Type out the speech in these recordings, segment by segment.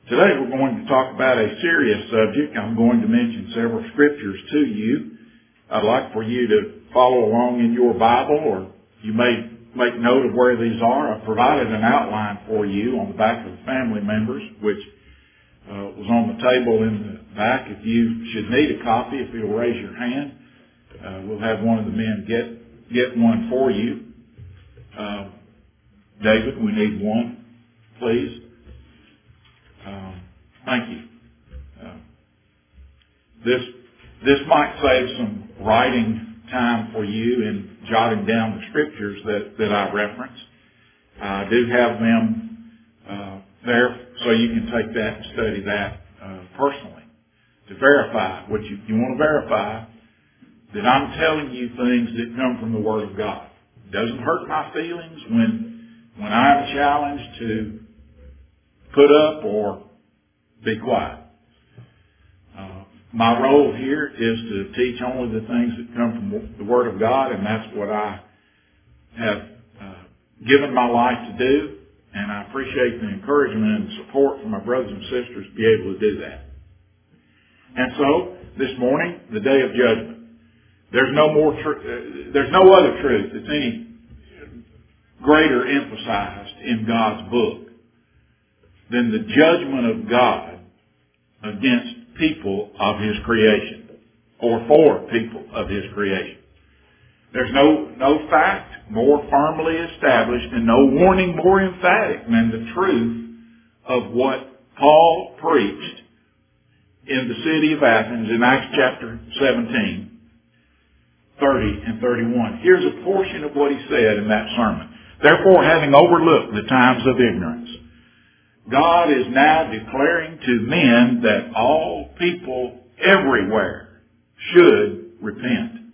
Today we're going to talk about a serious subject. I'm going to mention several scriptures to you. I'd like for you to follow along in your Bible, or you may make note of where these are. I've provided an outline for you on the back of the family members, which was on the table in the back. If you should need a copy, if you'll raise your hand, we'll have one of the men get one for you. David, we need one, please. Thank you. This might save some writing time for you in jotting down the scriptures that I reference. I do have them there so you can take that and study that personally to verify what you want to verify, that I'm telling you things that come from the Word of God. It doesn't hurt my feelings when I'm challenged to put up or be quiet. My role here is to teach only the things that come from the Word of God, and that's what I have given my life to do, and I appreciate the encouragement and support from my brothers and sisters to be able to do that. And so, this morning, the day of judgment. There's no other truth that's any greater emphasized in God's book than the judgment of God against people of His creation, or for people of His creation. There's no fact more firmly established and no warning more emphatic than the truth of what Paul preached in the city of Athens in Acts chapter 17, 30 and 31. Here's a portion of what he said in that sermon. Therefore, having overlooked the times of ignorance, God is now declaring to men that all people everywhere should repent,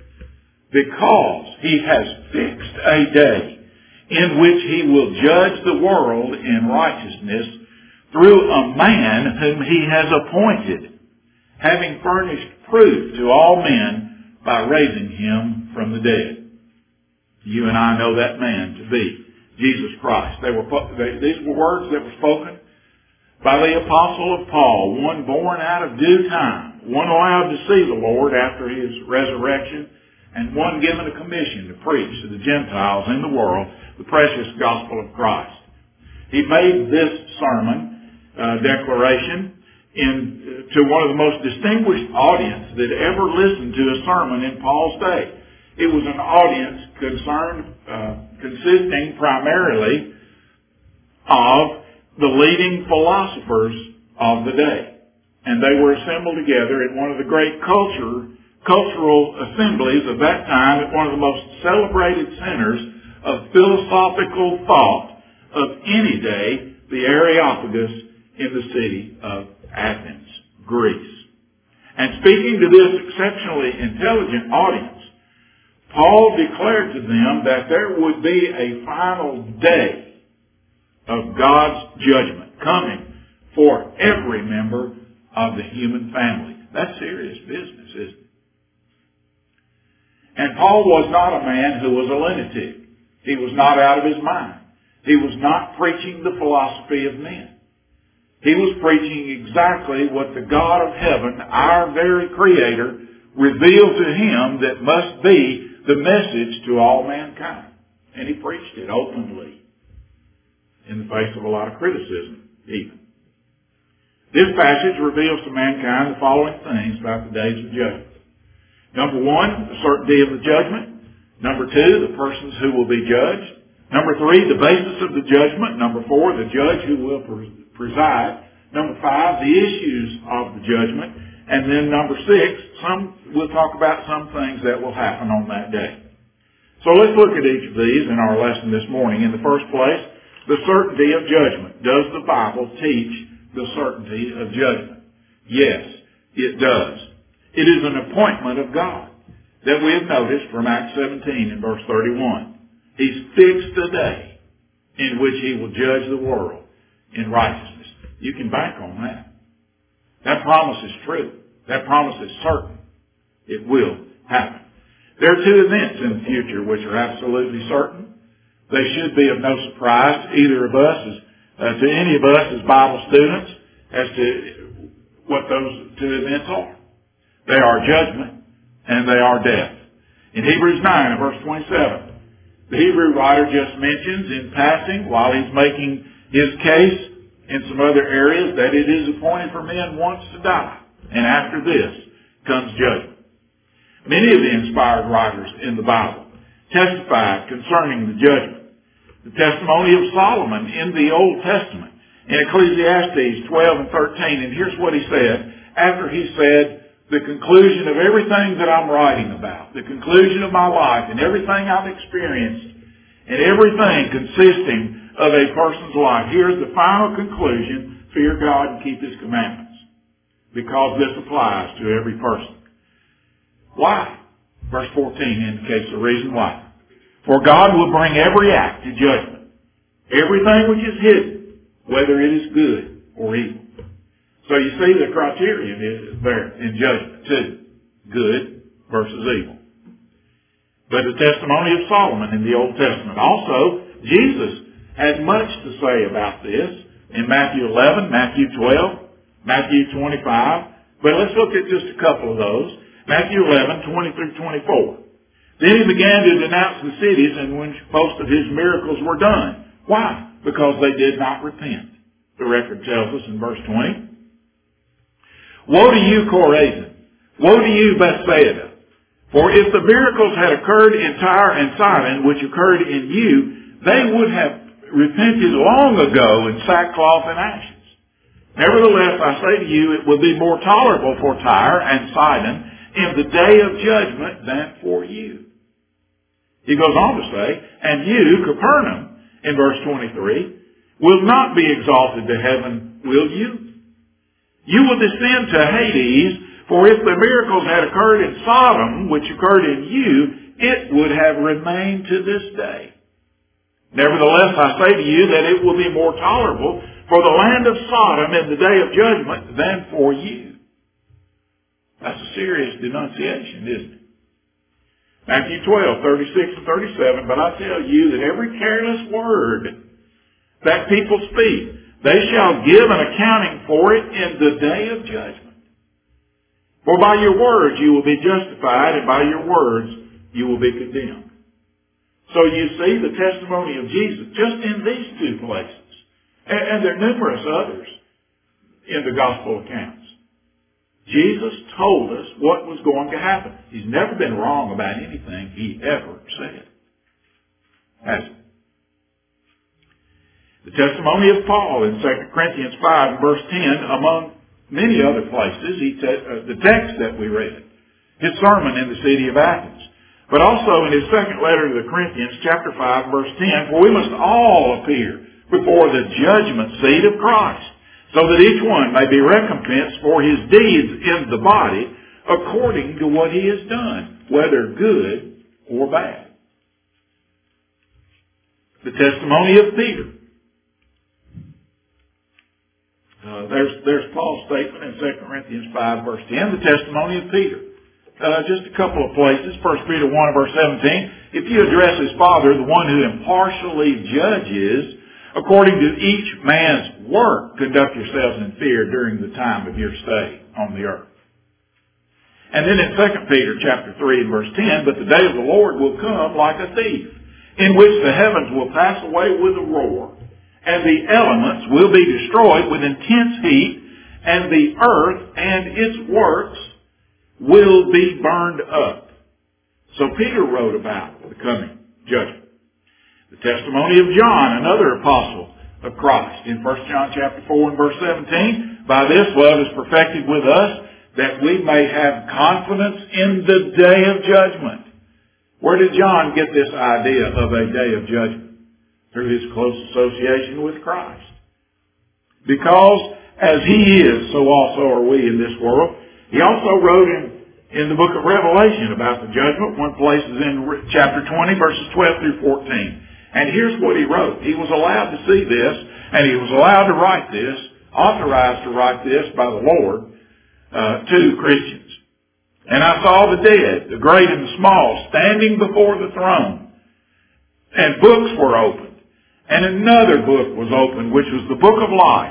because He has fixed a day in which He will judge the world in righteousness through a man whom He has appointed, having furnished proof to all men by raising Him from the dead. You and I know that man to be Jesus Christ. These were words that were spoken by the apostle of Paul, one born out of due time, one allowed to see the Lord after His resurrection, and one given a commission to preach to the Gentiles in the world the precious gospel of Christ. He made this sermon declaration to one of the most distinguished audience that ever listened to a sermon in Paul's day. It was an audience consisting primarily of the leading philosophers of the day. And they were assembled together in one of the great cultural assemblies of that time at one of the most celebrated centers of philosophical thought of any day, the Areopagus in the city of Athens, Greece. And speaking to this exceptionally intelligent audience, Paul declared to them that there would be a final day of God's judgment coming for every member of the human family. That's serious business, isn't it? And Paul was not a man who was a lunatic. He was not out of his mind. He was not preaching the philosophy of men. He was preaching exactly what the God of heaven, our very Creator, revealed to him that must be the message to all mankind. And he preached it openly in the face of a lot of criticism even. This passage reveals to mankind the following things about the days of judgment. Number one, the certainty of the judgment. Number two, the persons who will be judged. Number three, the basis of the judgment. Number four, the judge who will preside. Number five, the issues of the judgment. And then number six, we'll talk about some things that will happen on that day. So let's look at each of these in our lesson this morning. In the first place, the certainty of judgment. Does the Bible teach the certainty of judgment? Yes, it does. It is an appointment of God that we have noticed from Acts 17 and verse 31. He's fixed a day in which He will judge the world in righteousness. You can bank on that. That promise is true. That promise is certain. It will happen. There are two events in the future which are absolutely certain. They should be of no surprise to either of us, to any of us as Bible students. as to what those two events are. They are judgment and they are death. In Hebrews 9 and verse 27, the Hebrew writer just mentions in passing, while he's making his case in some other areas, that it is appointed for men once to die, and after this comes judgment. Many of the inspired writers in the Bible testified concerning the judgment. The testimony of Solomon in the Old Testament, in Ecclesiastes 12 and 13, and here's what he said, after he said, the conclusion of everything that I'm writing about, the conclusion of my life and everything I've experienced and everything consisting of a person's life. Here's the final conclusion: fear God and keep His commandments. Because this applies to every person. Why? Verse 14 indicates the reason why. For God will bring every act to judgment, everything which is hidden, whether it is good or evil. So you see the criterion is there in judgment too. Good versus evil. But the testimony of Solomon in the Old Testament. Also, Jesus had much to say about this in Matthew 11, Matthew 12, Matthew 25. But let's look at just a couple of those. Matthew 11, 20 through 24. Then he began to denounce the cities in which most of his miracles were done. Why? Because they did not repent. The record tells us in verse 20. Woe to you, Chorazin! Woe to you, Bethsaida! For if the miracles had occurred in Tyre and Sidon, which occurred in you, they would have repented long ago in sackcloth and ashes. Nevertheless, I say to you, it will be more tolerable for Tyre and Sidon in the day of judgment than for you. He goes on to say, and you, Capernaum, in verse 23, will not be exalted to heaven, will you? You will descend to Hades, for if the miracles had occurred in Sodom, which occurred in you, it would have remained to this day. Nevertheless, I say to you that it will be more tolerable for the land of Sodom in the day of judgment than for you. That's a serious denunciation, isn't it? Matthew 12, 36 and 37, but I tell you that every careless word that people speak, they shall give an accounting for it in the day of judgment. For by your words you will be justified, and by your words you will be condemned. So you see the testimony of Jesus just in these two places. And there are numerous others in the gospel accounts. Jesus told us what was going to happen. He's never been wrong about anything he ever said. Has he? The testimony of Paul in 2 Corinthians 5 verse 10, among many other places, the text that we read, his sermon in the city of Athens, but also in his second letter to the Corinthians, chapter 5, verse 10, for we must all appear before the judgment seat of Christ, so that each one may be recompensed for his deeds in the body according to what he has done, whether good or bad. The testimony of Peter. There's Paul's statement in 2 Corinthians 5, verse 10, the testimony of Peter. Just a couple of places. 1 Peter 1, verse 17. If you address his Father, the one who impartially judges, according to each man's work, conduct yourselves in fear during the time of your stay on the earth. And then in 2 Peter chapter 3 and verse 10, but the day of the Lord will come like a thief, in which the heavens will pass away with a roar, and the elements will be destroyed with intense heat, and the earth and its works will be burned up. So Peter wrote about the coming judgment. The testimony of John, another apostle of Christ, in 1 John chapter 4 and verse 17, by this love is perfected with us, that we may have confidence in the day of judgment. Where did John get this idea of a day of judgment? Through his close association with Christ. Because as he is, so also are we in this world. He also wrote in the book of Revelation about the judgment. One place is in chapter 20, verses 12 through 14. And here's what he wrote. He was allowed to see this, and he was allowed to write this, authorized to write this by the Lord to Christians. And I saw the dead, the great and the small, standing before the throne. And books were opened. And another book was opened, which was the book of life.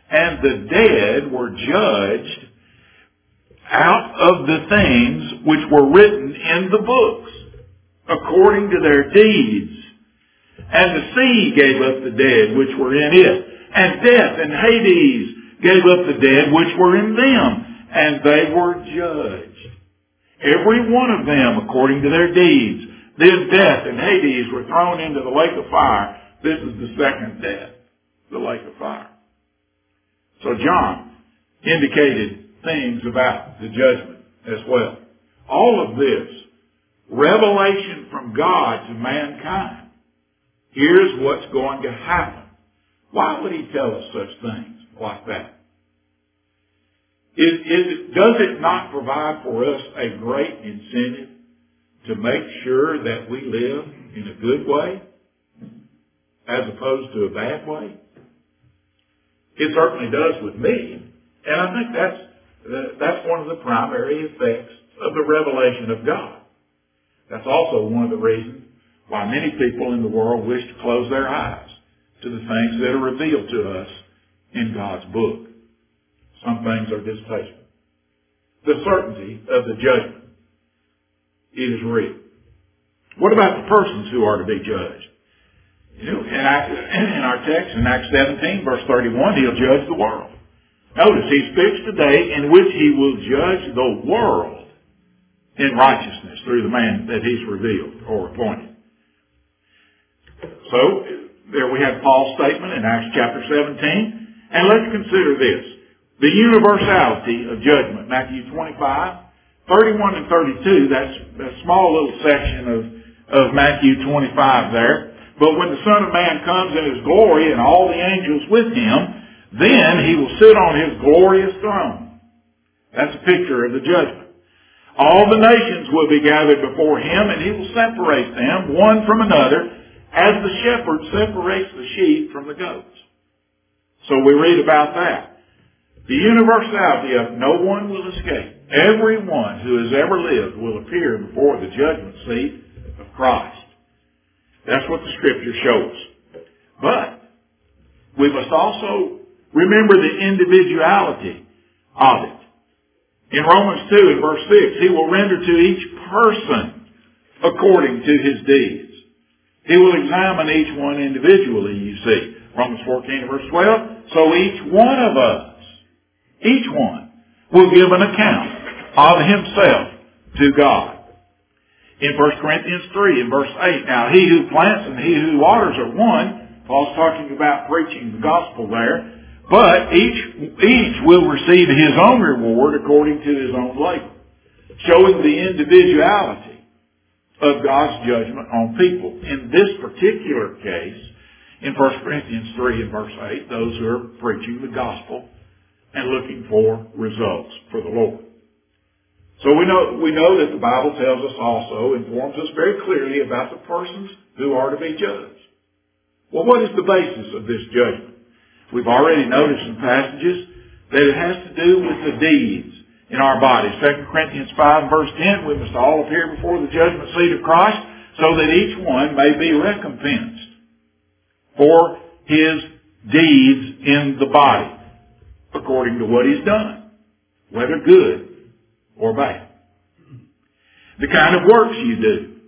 and the dead were judged out of the things which were written in the books, according to their deeds. And the sea gave up the dead which were in it, and death and Hades gave up the dead which were in them, and they were judged, every one of them according to their deeds. Then death and Hades were thrown into the lake of fire. This is the second death, the lake of fire. So John indicated things about the judgment as well. All of this, revelation from God to mankind. Here's what's going to happen. Why would he tell us such things like that? Does it not provide for us a great incentive to make sure that we live in a good way as opposed to a bad way? It certainly does with me. And I think that's one of the primary effects of the revelation of God. That's also one of the reasons why many people in the world wish to close their eyes to the things that are revealed to us in God's book. Some things are distasteful. The certainty of the judgment, it is real. What about the persons who are to be judged? In our text in Acts 17, verse 31, he'll judge the world. Notice, he's fixed a day in which he will judge the world in righteousness through the man that he's revealed or appointed. So, there we have Paul's statement in Acts chapter 17. And let's consider this. The universality of judgment. Matthew 25, 31 and 32, that's a small little section of Matthew 25 there. But when the Son of Man comes in his glory and all the angels with him, then he will sit on his glorious throne. That's a picture of the judgment. All the nations will be gathered before him, and he will separate them one from another, as the shepherd separates the sheep from the goats. So we read about that. The universality of no one will escape. Everyone who has ever lived will appear before the judgment seat of Christ. That's what the Scripture shows. But we must also remember the individuality of it. In Romans 2 and verse 6, he will render to each person according to his deeds. He will examine each one individually, you see. Romans 14 and verse 12. So each one of us, each one, will give an account of himself to God. In 1 Corinthians 3 and verse 8, now he who plants and he who waters are one. Paul's talking about preaching the gospel there. But each will receive his own reward according to his own labor, showing the individuality of God's judgment on people. In this particular case, in 1 Corinthians 3 and verse 8, those who are preaching the gospel and looking for results for the Lord. So we know that the Bible tells us also, informs us very clearly about the persons who are to be judged. Well, what is the basis of this judgment? We've already noticed in passages that it has to do with the deeds in our bodies. 2 Corinthians 5 and verse 10, we must all appear before the judgment seat of Christ so that each one may be recompensed for his deeds in the body according to what he's done, whether good or bad. The kind of works you do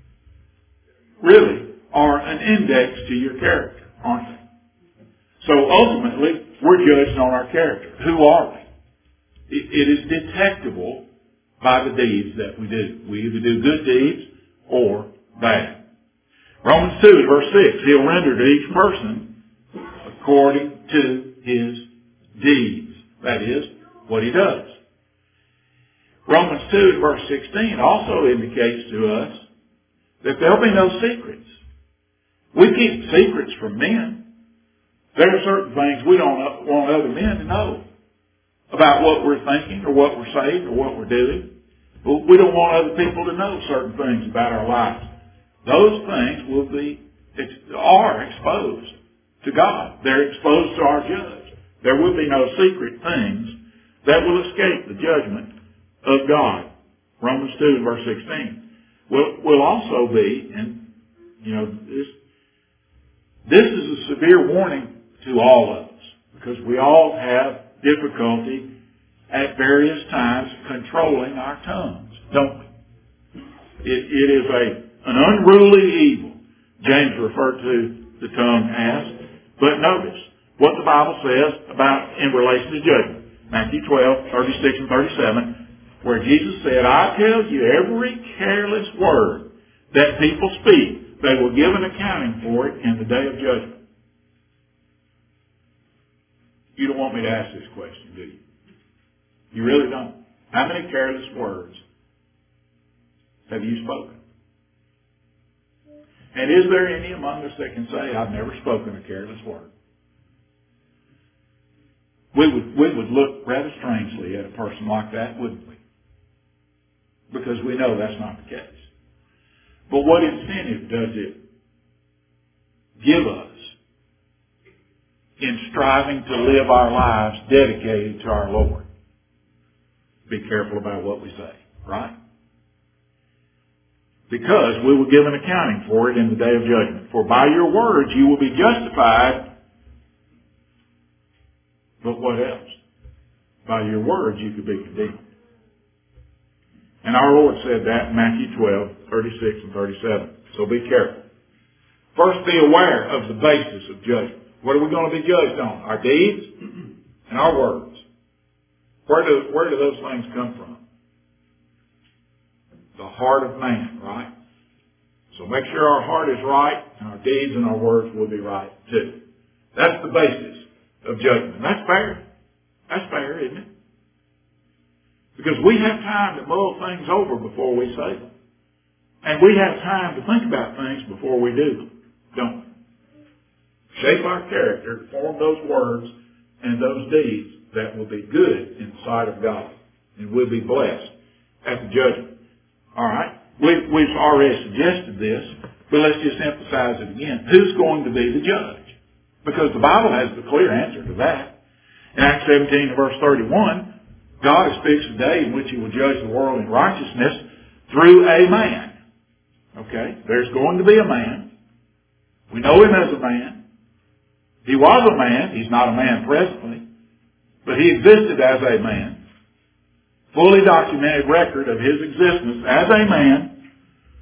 really are an index to your character, aren't they? So ultimately, we're judged on our character. Who are we? It is detectable by the deeds that we do. We either do good deeds or bad. Romans 2 verse 6, he'll render to each person according to his deeds. That is, what he does. Romans 2 verse 16 also indicates to us that there'll be no secrets. We keep secrets from men. There are certain things we don't want other men to know about what we're thinking or what we're saying or what we're doing. We don't want other people to know certain things about our lives. Those things are exposed to God. They're exposed to our judge. There will be no secret things that will escape the judgment of God. Romans 2 verse 16 will also be, and this is a severe warning to all of us. because we all have difficulty at various times controlling our tongues, don't we? It is an unruly evil, James referred to the tongue as. But notice what the Bible says about in relation to judgment. Matthew 12, 36 and 37, where Jesus said, I tell you, every careless word that people speak, they will give an accounting for it in the day of judgment. You don't want me to ask this question, do you? You really don't. How many careless words have you spoken? And is there any among us that can say, I've never spoken a careless word? We would look rather strangely at a person like that, wouldn't we? Because we know that's not the case. But what incentive does it give us in striving to live our lives dedicated to our Lord? Be careful about what we say, right? Because we will give an accounting for it in the day of judgment. For by your words you will be justified. But what else? By your words you could be condemned. And our Lord said that in Matthew 12, 36 and 37. So be careful. First, be aware of the basis of judgment. What are we going to be judged on? Our deeds and our words. Where do those things come from? The heart of man, right? So make sure our heart is right and our deeds and our words will be right too. That's the basis of judgment. That's fair. That's fair, isn't it? Because we have time to mull things over before we say them. And we have time to think about things before we do them, don't we? Shape our character, form those words and those deeds that will be good in the sight of God. And we'll be blessed at the judgment. All right? We've already suggested this, but let's just emphasize it again. Who's going to be the judge? Because the Bible has the clear answer to that. In Acts 17 and verse 31, God has fixed a day in which He will judge the world in righteousness through a man. Okay? There's going to be a man. We know Him as a man. He was a man. He's not a man presently. But He existed as a man. Fully documented record of His existence as a man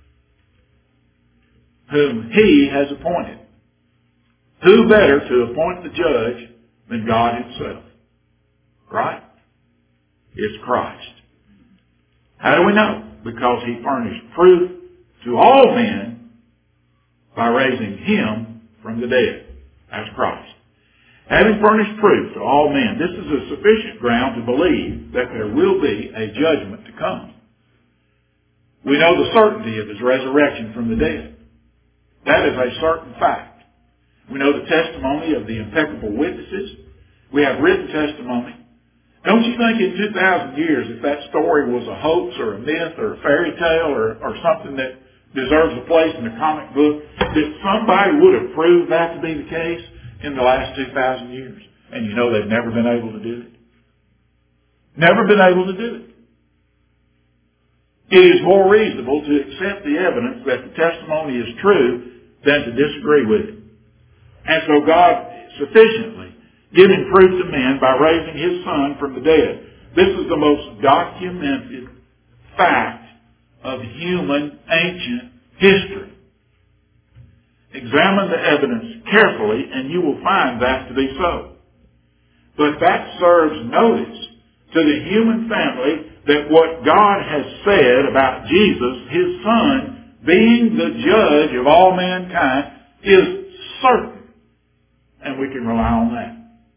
whom He has appointed. Who better to appoint the judge than God Himself? Right? It's Christ. How do we know? Because He furnished proof to all men by raising Him from the dead. That's Christ. Having furnished proof to all men, this is a sufficient ground to believe that there will be a judgment to come. We know the certainty of His resurrection from the dead. That is a certain fact. We know the testimony of the impeccable witnesses. We have written testimony. Don't you think in 2,000 years, if that story was a hoax or a myth or a fairy tale or something that deserves a place in the comic book, that somebody would have proved that to be the case in the last 2,000 years? And you know they've never been able to do it. Never been able to do it. It is more reasonable to accept the evidence that the testimony is true than to disagree with it. And so God sufficiently giving proof to men by raising His Son from the dead. This is the most documented fact of human ancient history. Examine the evidence carefully and you will find that to be so. But that serves notice to the human family that what God has said about Jesus, His Son, being the judge of all mankind, is certain. And we can rely on that.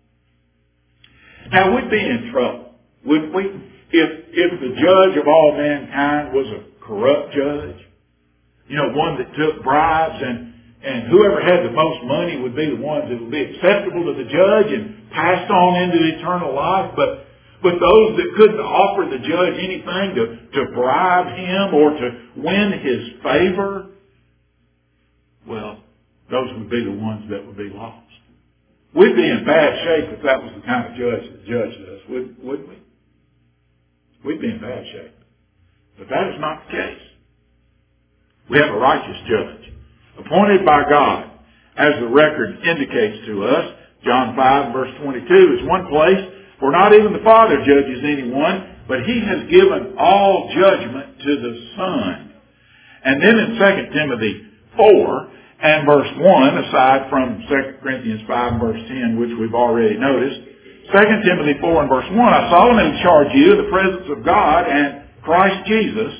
Now, we'd be in trouble, wouldn't we? If the judge of all mankind was a corrupt judge. You know, one that took bribes and whoever had the most money would be the ones that would be acceptable to the judge and passed on into eternal life. But those that couldn't offer the judge anything to bribe him or to win his favor, well, those would be the ones that would be lost. We'd be in bad shape if that was the kind of judge that judged us, wouldn't we? We'd be in bad shape. But that is not the case. We have a righteous judge, appointed by God, as the record indicates to us, John 5 verse 22 is one place where not even the Father judges anyone, but He has given all judgment to the Son. And then in 2 Timothy 4 and verse 1, aside from 2 Corinthians 5 and verse 10, which we've already noticed, 2 Timothy 4 and verse 1, I solemnly charge you in the presence of God and Christ Jesus,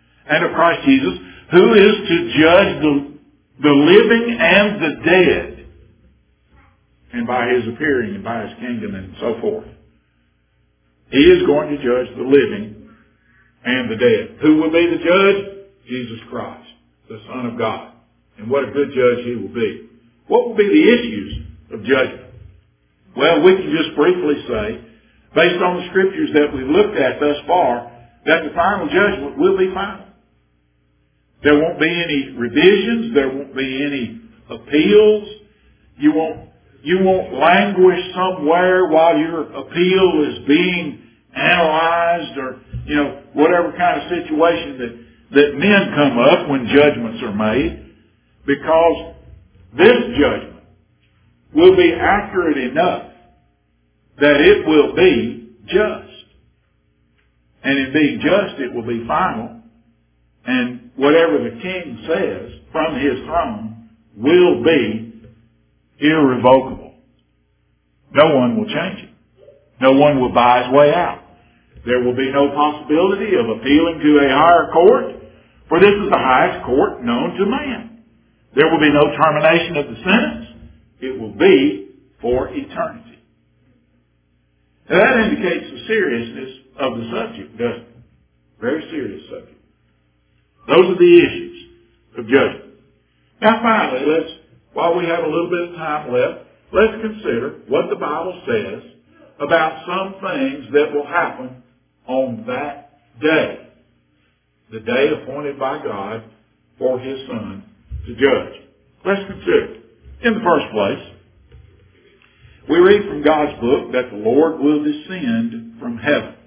who is to judge the living and the dead, and by His appearing and by His kingdom and so forth. He is going to judge the living and the dead. Who will be the judge? Jesus Christ, the Son of God. And what a good judge He will be. What will be the issues of judgment? Well, we can just briefly say, based on the scriptures that we've looked at thus far, that the final judgment will be final. There won't be any revisions. There won't be any appeals. You won't languish somewhere while your appeal is being analyzed, or, whatever kind of situation that men come up when judgments are made, because this judgment will be accurate enough that it will be just. And in being just, it will be final. And whatever the King says from His throne will be irrevocable. No one will change it. No one will buy his way out. There will be no possibility of appealing to a higher court, for this is the highest court known to man. There will be no termination of the sentence. It will be for eternity. Now that indicates the seriousness of the subject, doesn't it? Very serious subject. Those are the issues of judgment. Now finally, while we have a little bit of time left, let's consider what the Bible says about some things that will happen on that day. The day appointed by God for His Son to judge. Let's consider. In the first place, we read from God's book that the Lord will descend from heaven.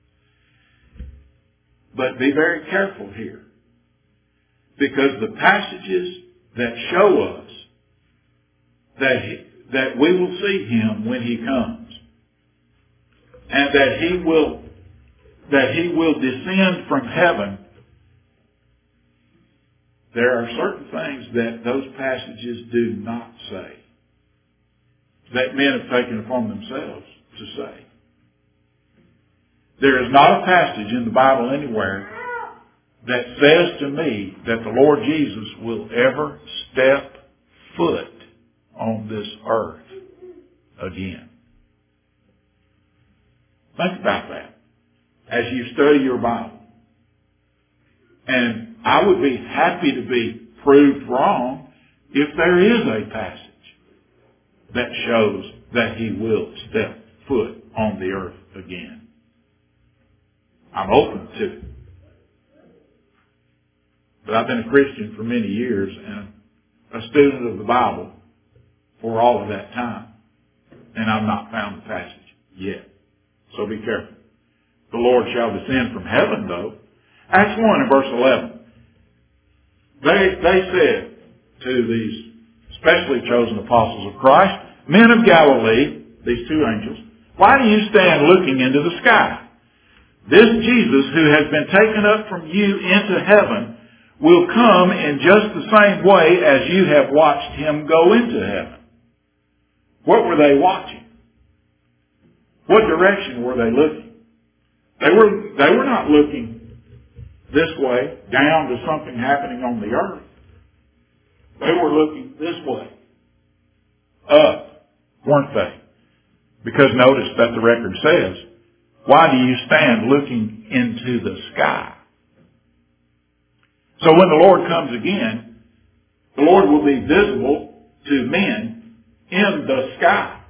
But be very careful here, because the passages that show us that we will see Him when He comes, and that He will descend from heaven, there are certain things that those passages do not say, that men have taken upon themselves to say. There is not a passage in the Bible anywhere that says to me that the Lord Jesus will ever step foot on this earth again. Think about that as you study your Bible. And I would be happy to be proved wrong if there is a passage that shows that He will step foot on the earth again. I'm open to it. But I've been a Christian for many years and a student of the Bible for all of that time. And I've not found the passage yet. So be careful. The Lord shall descend from heaven, though. Acts 1 and verse 11. They said to these specially chosen apostles of Christ, men of Galilee, these two angels, why do you stand looking into the sky? This Jesus who has been taken up from you into heaven will come in just the same way as you have watched Him go into heaven. What were they watching? What direction were they looking? They were not looking this way, down to something happening on the earth. They were looking this way, up, weren't they? Because notice that the record says, why do you stand looking into the sky? So when the Lord comes again, the Lord will be visible to men in the sky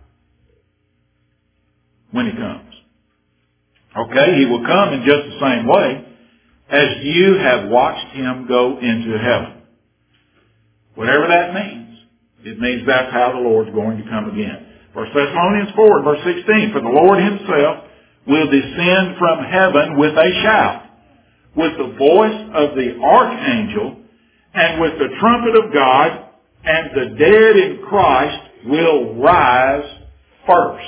when He comes. Okay, He will come in just the same way as you have watched Him go into heaven. Whatever that means, it means that's how the Lord's going to come again. 1 Thessalonians 4 verse 16, for the Lord Himself will descend from heaven with a shout, with the voice of the archangel, and with the trumpet of God, and the dead in Christ will rise first.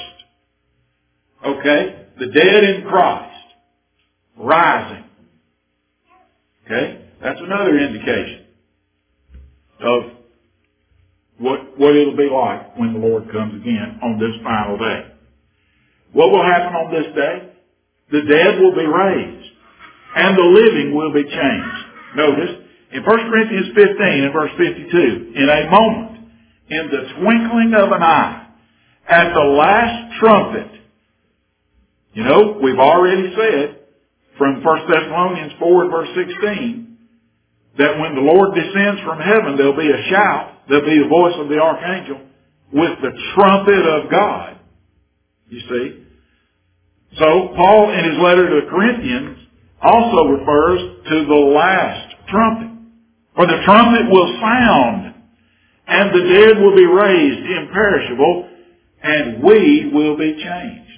Okay? The dead in Christ. Rising. Okay? That's another indication of what it'll be like when the Lord comes again on this final day. What will happen on this day? The dead will be raised, and the living will be changed. Notice, in 1 Corinthians 15 and verse 52, in a moment, in the twinkling of an eye, at the last trumpet, you know, we've already said from 1 Thessalonians 4 and verse 16, that when the Lord descends from heaven, there'll be a shout, there'll be the voice of the archangel with the trumpet of God. You see? So, Paul in his letter to the Corinthians also refers to the last trumpet. For the trumpet will sound, and the dead will be raised imperishable, and we will be changed.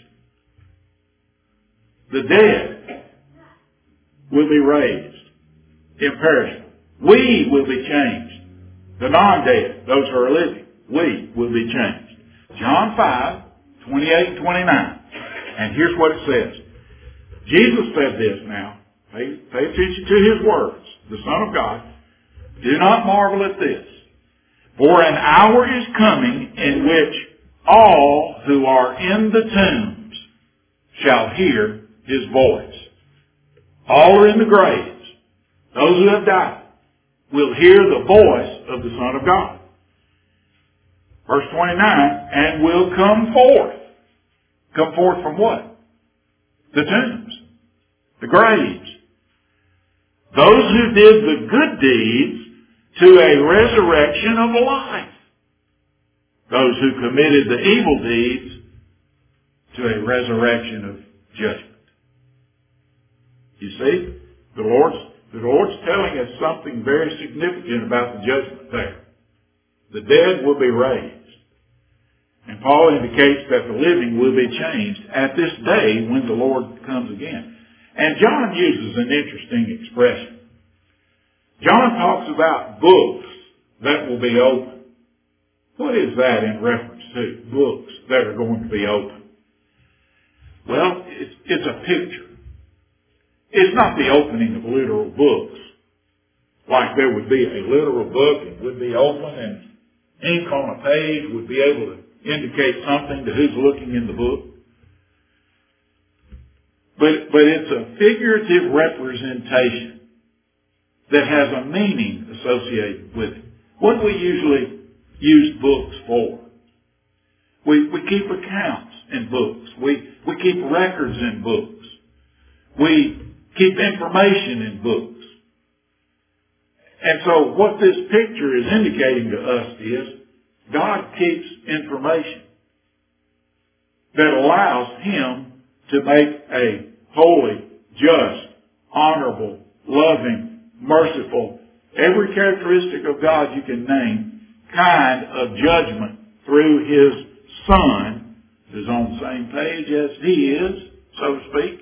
The dead will be raised imperishable. We will be changed. The non-dead, those who are living, we will be changed. John 5:28 and 29. And here's what it says. Jesus said this now. Pay attention to his words. The Son of God. Do not marvel at this. For an hour is coming in which all who are in the tombs shall hear his voice. All are in the graves. Those who have died will hear the voice of the Son of God. Verse 29, and will come forth. Come forth from what? The tombs. The graves. Those who did the good deeds to a resurrection of life. Those who committed the evil deeds to a resurrection of judgment. You see, the Lord's telling us something very significant about the judgment there. The dead will be raised. And Paul indicates that the living will be changed at this day when the Lord comes again. And John uses an interesting expression. John talks about books that will be open. What is that in reference to? Books that are going to be open. Well, it's a picture. It's not the opening of literal books. Like there would be a literal book, it would be open and ink on a page would be able to indicate something to who's looking in the book. But it's a figurative representation that has a meaning associated with it. What do we usually use books for? We keep accounts in books. We keep records in books. We keep information in books. And so what this picture is indicating to us is God keeps information that allows him to make a holy, just, honorable, loving, merciful, every characteristic of God you can name, kind of judgment through his Son, who's on the same page as he is, so to speak,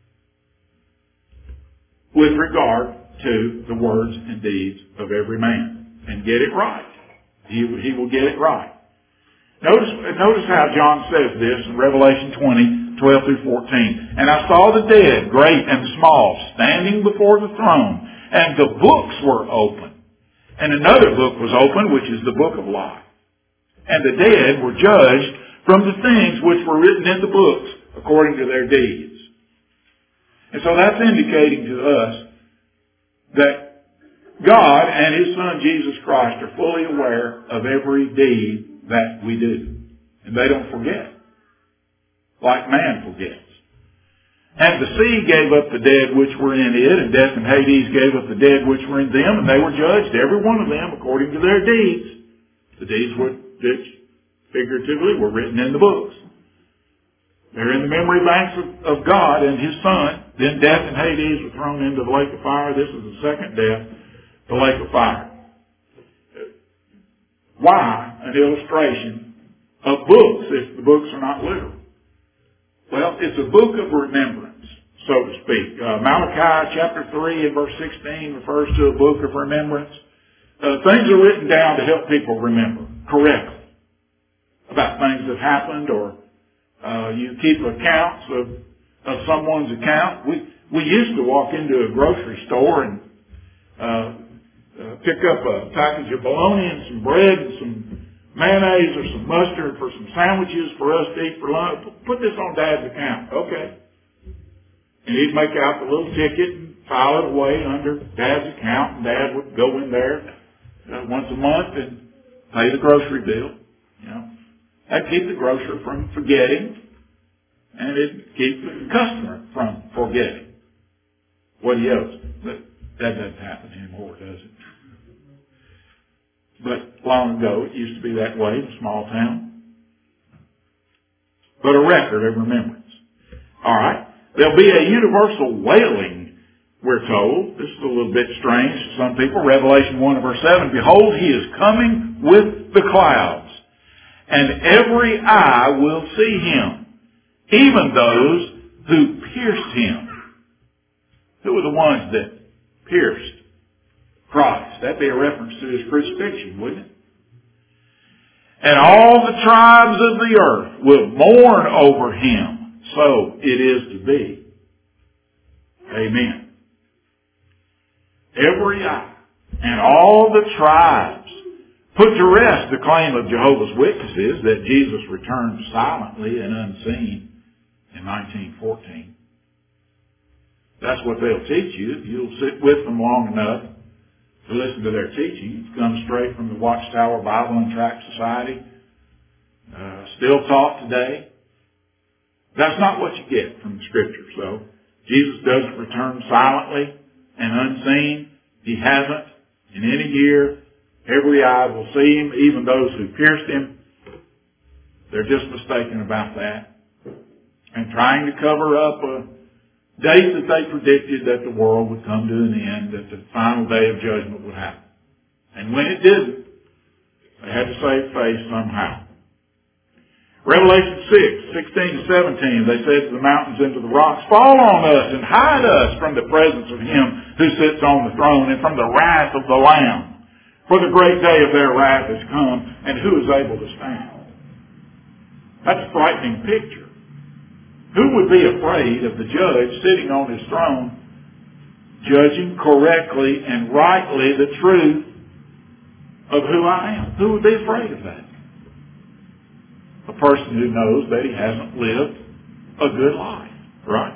with regard to the words and deeds of every man. And get it right. He will get it right. Notice how John says this in Revelation 20:12 through 14. And I saw the dead, great and small, standing before the throne, and the books were open. And another book was opened, which is the book of life. And the dead were judged from the things which were written in the books according to their deeds. And so that's indicating to us that God and his Son Jesus Christ are fully aware of every deed that we do. And they don't forget. Like man forgets. And the sea gave up the dead which were in it, and death and Hades gave up the dead which were in them, and they were judged, every one of them, according to their deeds. The deeds which figuratively were written in the books. They're in the memory banks of God and his Son. Then death and Hades were thrown into the lake of fire. This is the second death, the lake of fire. Why an illustration of books if the books are not literal? Well, it's a book of remembrance, so to speak. Malachi chapter 3 and verse 16 refers to a book of remembrance. Things are written down to help people remember correctly about things that happened, or you keep accounts of someone's account. We used to walk into a grocery store and pick up a package of bologna and some bread and some mayonnaise or some mustard for some sandwiches for us to eat for lunch. Put this on Dad's account. Okay. And he'd make out the little ticket and file it away under Dad's account, and Dad would go in there once a month and pay the grocery bill. You know, that'd keep the grocer from forgetting, and it'd keep the customer from forgetting what he owes. But that doesn't happen anymore, does it? But long ago, it used to be that way in a small town. But a record of remembrance. All right. There'll be a universal wailing, we're told. This is a little bit strange to some people. Revelation 1 verse 7, behold, he is coming with the clouds, and every eye will see him, even those who pierced him. Who were the ones that pierced Christ? That'd be a reference to his crucifixion, wouldn't it? And all the tribes of the earth will mourn over him. So it is to be. Amen. Every eye and all the tribes put to rest the claim of Jehovah's Witnesses that Jesus returned silently and unseen in 1914. That's what they'll teach you if you'll sit with them long enough to listen to their teaching. It comes straight from the Watchtower Bible and Tract Society. Still taught today. That's not what you get from the Scriptures, though. Jesus doesn't return silently and unseen. He hasn't. In any year, every eye will see him, even those who pierced him. They're just mistaken about that and trying to cover up a date that they predicted that the world would come to an end, that the final day of judgment would happen. And when it didn't, they had to save face somehow. Revelation 6:16 to 17, they said to the mountains and to the rocks, fall on us and hide us from the presence of him who sits on the throne and from the wrath of the Lamb. For the great day of their wrath has come, and who is able to stand? That's a frightening picture. Who would be afraid of the judge sitting on his throne, judging correctly and rightly the truth of who I am? Who would be afraid of that? A person who knows that he hasn't lived a good life, right?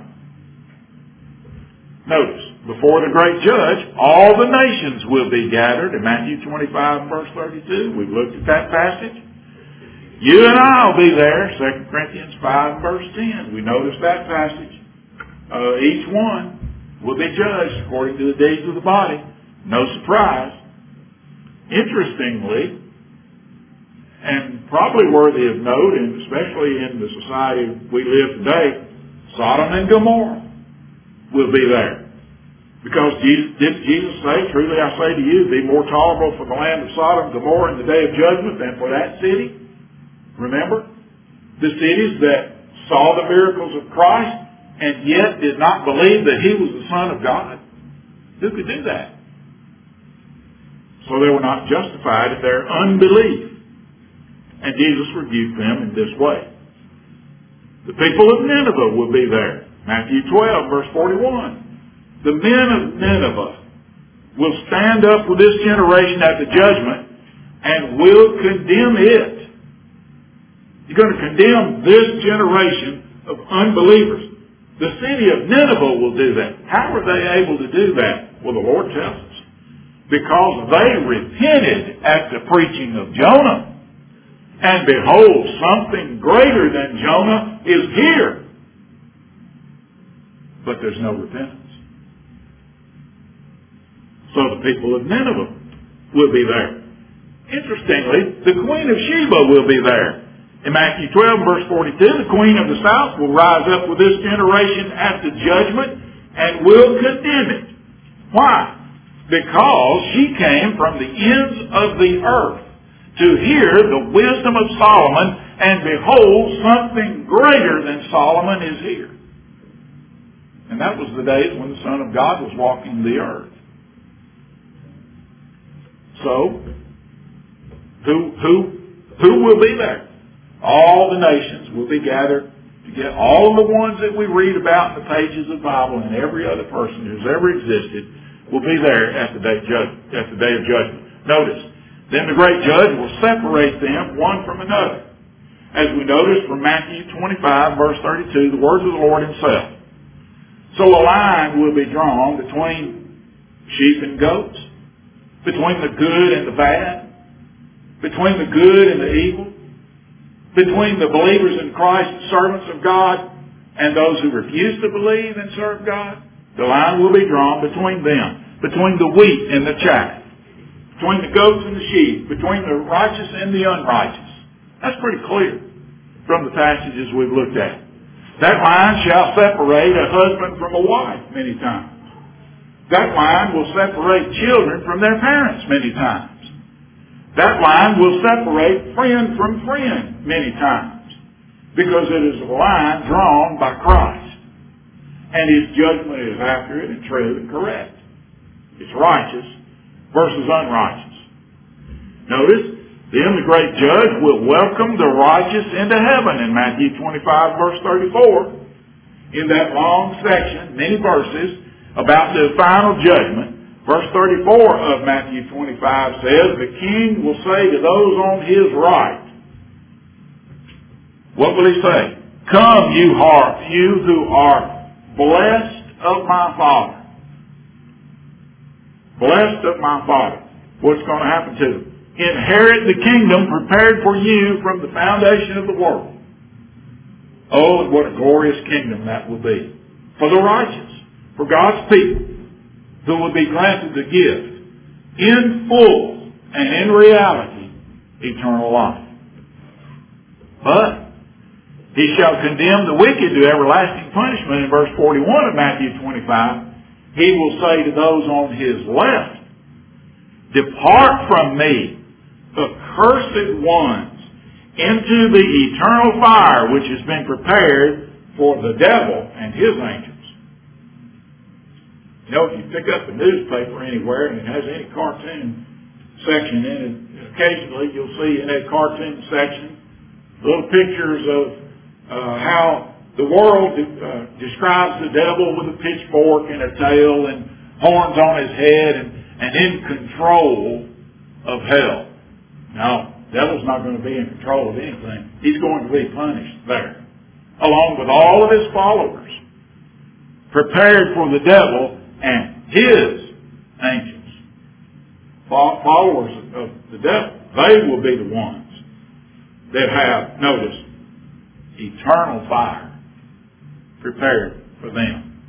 Notice, before the great judge, all the nations will be gathered in Matthew 25 verse 32. We've looked at that passage. You and I will be there, 2 Corinthians 5 verse 10. We noticed that passage. Each one will be judged according to the deeds of the body. No surprise. Interestingly, and probably worthy of note, and especially in the society we live today, Sodom and Gomorrah will be there. Because didn't Jesus say, truly I say to you, be more tolerable for the land of Sodom and Gomorrah in the day of judgment than for that city? Remember? The cities that saw the miracles of Christ and yet did not believe that he was the Son of God. Who could do that? So they were not justified in their unbelief. And Jesus rebuked them in this way. The people of Nineveh will be there. Matthew 12, verse 41. The men of Nineveh will stand up with this generation at the judgment and will condemn it. You're going to condemn this generation of unbelievers. The city of Nineveh will do that. How are they able to do that? Well, the Lord tells us. Because they repented at the preaching of Jonah. And behold, something greater than Jonah is here. But there's no repentance. So the people of Nineveh will be there. Interestingly, the Queen of Sheba will be there. In Matthew 12, verse 42, the Queen of the South will rise up with this generation at the judgment and will condemn it. Why? Because she came from the ends of the earth to hear the wisdom of Solomon, and behold, something greater than Solomon is here. And that was the days when the Son of God was walking the earth. So, who will be there? All the nations will be gathered together. All of the ones that we read about in the pages of the Bible, and every other person who's ever existed will be there at the day of judgment. Notice, then the great judge will separate them one from another. As we notice from Matthew 25, verse 32, the words of the Lord himself. So a line will be drawn between sheep and goats, between the good and the bad, between the good and the evil, between the believers in Christ, servants of God, and those who refuse to believe and serve God. The line will be drawn between them, between the wheat and the chaff, between the goats and the sheep, between the righteous and the unrighteous. That's pretty clear from the passages we've looked at. That line shall separate a husband from a wife many times. That line will separate children from their parents many times. That line will separate friend from friend many times, because it is a line drawn by Christ. And his judgment is accurate and true and correct. It's righteous versus unrighteous. Notice, then the great judge will welcome the righteous into heaven in Matthew 25, verse 34. In that long section, many verses about the final judgment, verse 34 of Matthew 25 says, the king will say to those on his right, what will he say? Come, you who are blessed of my Father. Blessed of my Father. What's going to happen to them? Inherit the kingdom prepared for you from the foundation of the world. Oh, what a glorious kingdom that will be. For the righteous, for God's people, who will be granted the gift, in full and in reality, eternal life. But he shall condemn the wicked to everlasting punishment in verse 41 of Matthew 25. He will say to those on his left, depart from me, accursed ones, into the eternal fire which has been prepared for the devil and his angels. You know, if you pick up a newspaper anywhere and it has any cartoon section in it, occasionally you'll see in that cartoon section little pictures of how the world describes the devil with a pitchfork and a tail and horns on his head and in control of hell. Now, the devil's not going to be in control of anything. He's going to be punished there, along with all of his followers, prepared for the devil and his angels. Followers of the devil, they will be the ones that have, notice, eternal fire prepared for them.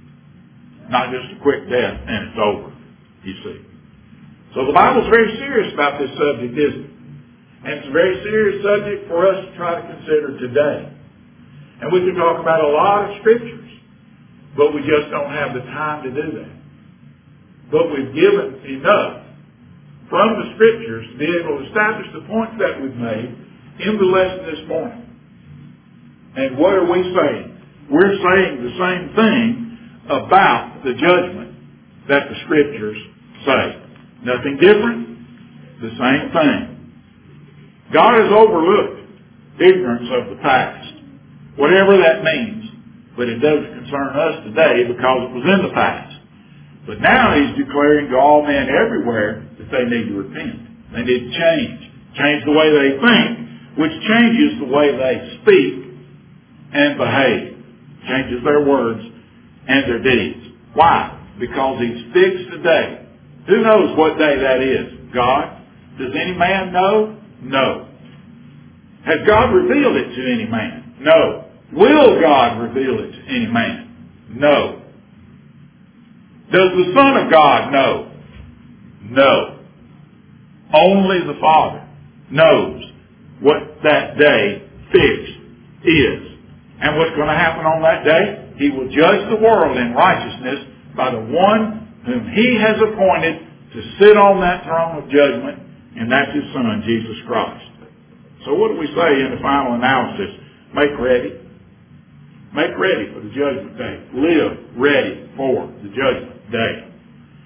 Not just a quick death and it's over, you see. So the Bible's very serious about this subject, isn't it? And it's a very serious subject for us to try to consider today. And we can talk about a lot of scriptures, but we just don't have the time to do that. But we've given enough from the scriptures to be able to establish the points that we've made in the lesson this morning. And what are we saying? We're saying the same thing about the judgment that the scriptures say. Nothing different, the same thing. God has overlooked ignorance of the past, whatever that means, but it does concern us today because it was in the past. But now he's declaring to all men everywhere that they need to repent. They need to change the way they think, which changes the way they speak and behave, changes their words and their deeds. Why? Because he's fixed a day. Who knows what day that is? God? Does any man know? No. Has God revealed it to any man? No. Will God reveal it to any man? No. Does the Son of God know? No. Only the Father knows what that day fixed is. And what's going to happen on that day? He will judge the world in righteousness by the one whom he has appointed to sit on that throne of judgment, and that's his Son, Jesus Christ. So what do we say in the final analysis? Make ready. Make ready for the judgment day. Live ready for the judgment day.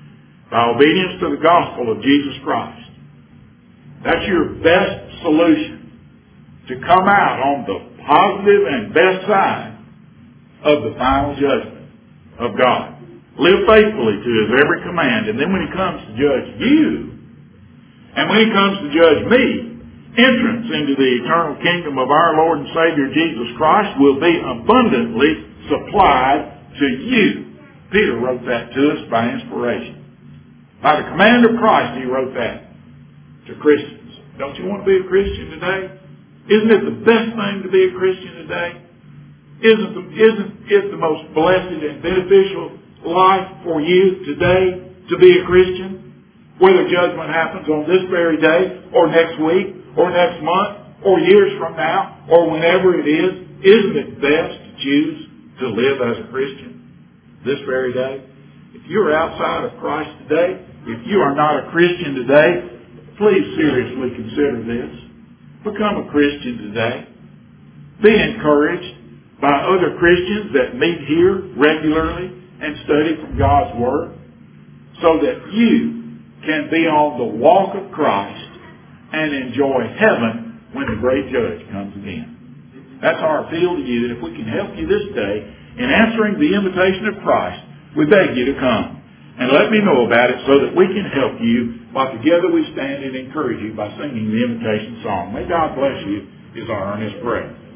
by obedience to the gospel of Jesus Christ. That's your best solution to come out on the positive and best side of the final judgment of God. Live faithfully to His every command, and then when He comes to judge you, and when He comes to judge me, entrance into the eternal kingdom of our Lord and Savior Jesus Christ will be abundantly supplied to you. Peter wrote that to us by inspiration. By the command of Christ, he wrote that to Christians. Don't you want to be a Christian today? Isn't it the best thing to be a Christian today? Isn't it the most blessed and beneficial life for you today to be a Christian? Whether judgment happens on this very day, or next week, or next month, or years from now, or whenever it is, isn't it best to choose to live as a Christian this very day? If you're outside of Christ today, if you are not a Christian today, please seriously consider this. Become a Christian today. Be encouraged by other Christians that meet here regularly and study from God's Word, so that you can be on the walk of Christ and enjoy heaven when the great judge comes again. That's our appeal to you, and if we can help you this day in answering the invitation of Christ, we beg you to come and let me know about it so that we can help you while together we stand and encourage you by singing the invitation song. May God bless you is our earnest prayer.